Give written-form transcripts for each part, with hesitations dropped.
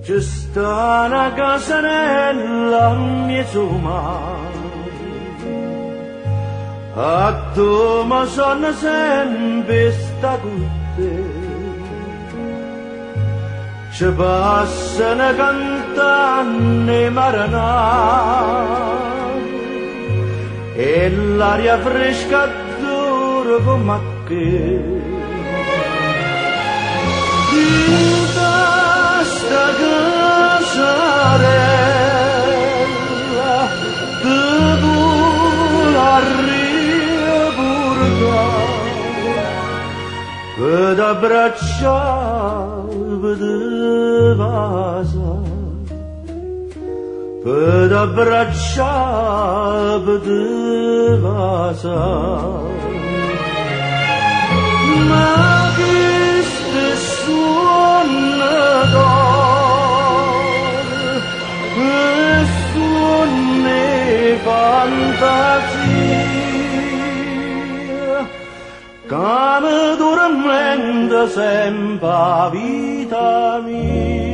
C'è sta una casanella mezzo mare, a tu mi sono sempre sta con te. Ci passano cantando marinai e l'aria fresca dura come che. Sta casarella te vuole riportare per abbracciare per vasa, per abbracciare per vasa. Ma che ste suona fantasia che mi tormenta sempre la vita mia.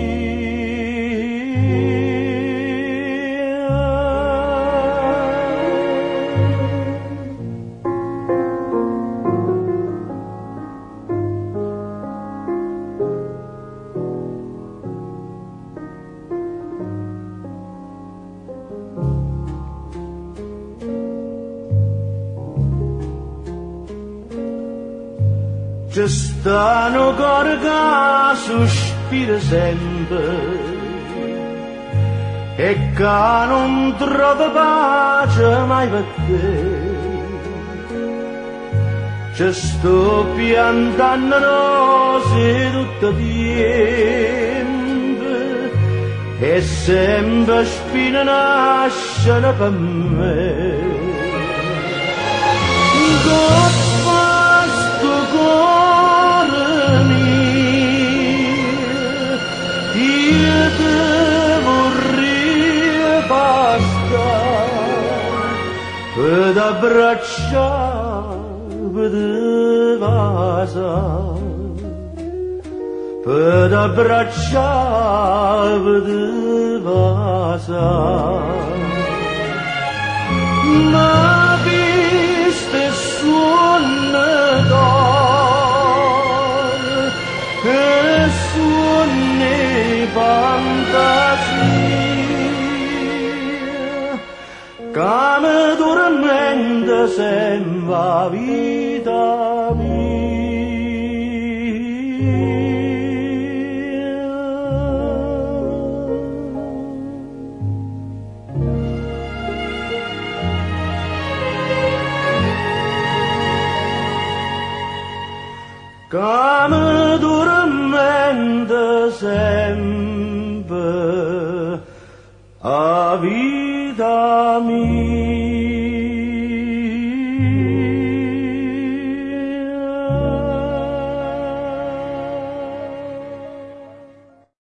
C'è stanno cuore che sospira sempre e che non trova pace mai per te. C'è sto piantando rose tutto tempo e sempre spine nascono per me. Per abbracciare per vasa, per abbracciare per vasa. Ma viste suona d'oro e suona fantasia che mi tormenta sempre la vita mia. Che mi